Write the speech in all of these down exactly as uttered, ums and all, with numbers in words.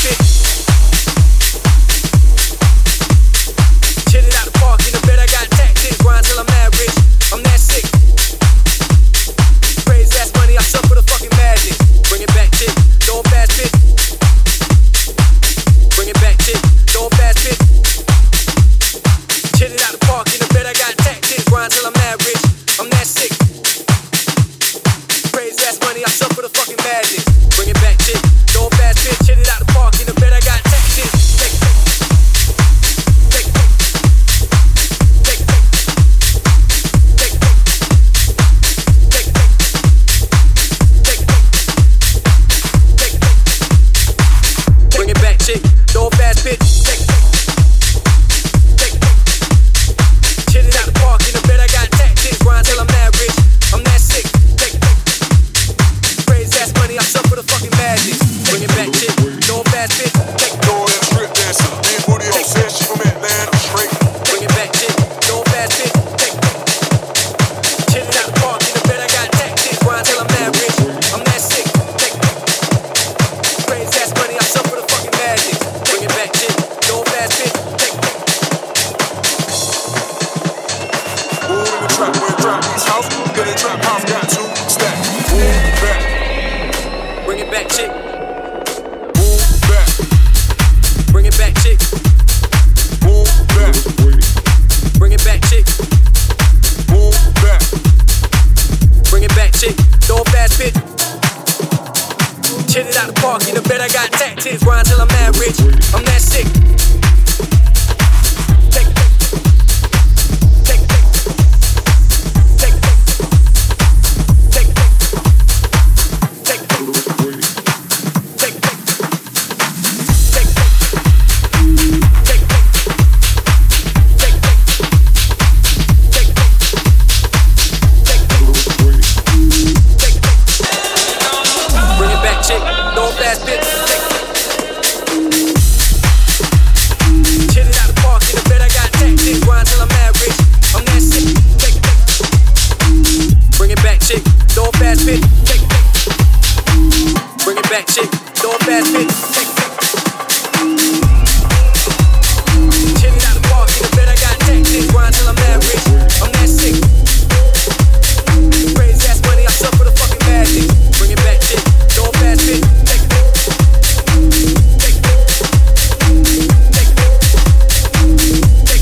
bitch. Chit it out the park in the bed, I got tactics. Grind till I'm mad rich, I'm that sick. Crazy ass money, I suffer the fucking madness. Bring it back, chick, dope ass bitch. Bring it back, chick, dope ass bitch. Chit it out the park in the bed, I got tactics. Grind till I'm mad rich, I'm that sick. Crazy ass money, I suffer the fucking madness. Bring it back, chick, dope ass bitch. Chit it out the park in the bed, I got tactics. Take, take, take, take, take, take, take, take, take, take, take. Bring it back, chick, dope ass bitch. Take, take, take, chit it out the park in the bed, I got tactics. Grind till I'm mad rich, I'm that sick. Take, crazy ass money, I suffer the fucking madness. Bring it back, chick, dope ass bitch. Take, Doing that strip dancing, big booty hoe said she from Atlanta, straight. bring it back, chick, dope ass bitch. Take, chit it out the park in the bed, I got tactics. Grind till I'm mad rich, I'm that sick. Take, crazy ass money, I suffer the fucking madness. Bring it back, chick, dope ass bitch. Take, Move in the trap, where trap beats house. Get a trap house, got two stacks. Move back, bring it back, chick, move back, bring it back, chick, move back, bring it back, chick, move back. bring it back, chick, dope ass bitch. Chit it out the park in the bed, I got tactics. Grind till I'm mad rich, I'm that sick. Take, take, take, take, take, take, take, take, take, take, bring it back, chick, dope ass bitch. Chit it out the park in the bed, I got tactics. Grind till I'm mad rich, I'm that sick. Take, bring it back, chick, dope ass bitch. Take, bring it back, chick, dope ass bitch. Take, chit it out the park in the bed, I got tactics. Grind till I'm mad rich, I'm that sick. Crazy ass money, I suffer the fucking madness. Bring it back, chick, dope ass bitch. Take, take, take, take, take,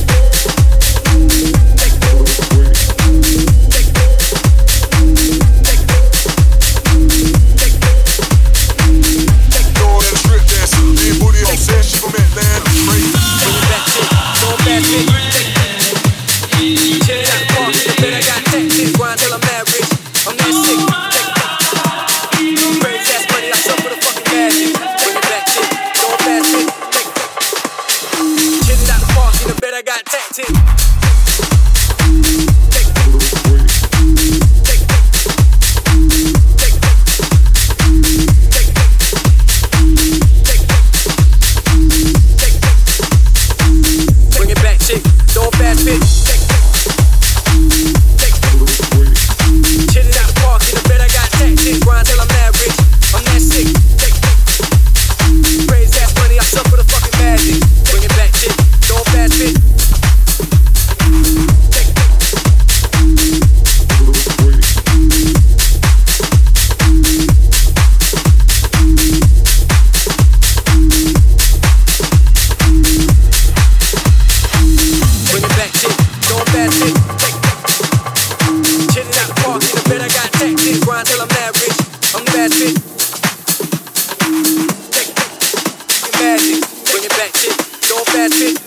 Doing that strip dancing, big booty hoe said she from Atlanta, straight. bring it back, chick, dope ass bitch. Take, chit it out the park in the bed, I got tactics. Grind till I'm mad rich, I'm that sick. Take, crazy ass money, I suffer the fucking madness. Bring it back, chick, dope ass bitch. Take, chit it out the park in the bed, I got tactics. Take, take, take, take, take, take, take, bring it back, chick, dope ass bitch. Take, take, chit it out the park in the bed, I got tactics. Grind till I'm mad rich, I'm that sick. Take, crazy ass money, I suffer the fucking madness. Bring it back, chick, dope ass bitch. Take, bring it back, chick, dope ass bitch. Take, chit it out the park in the bed, I got tactics. Grind till I'm mad rich, I'm the bad bitch. Take, madness, bring it back, chick, dope ass bitch.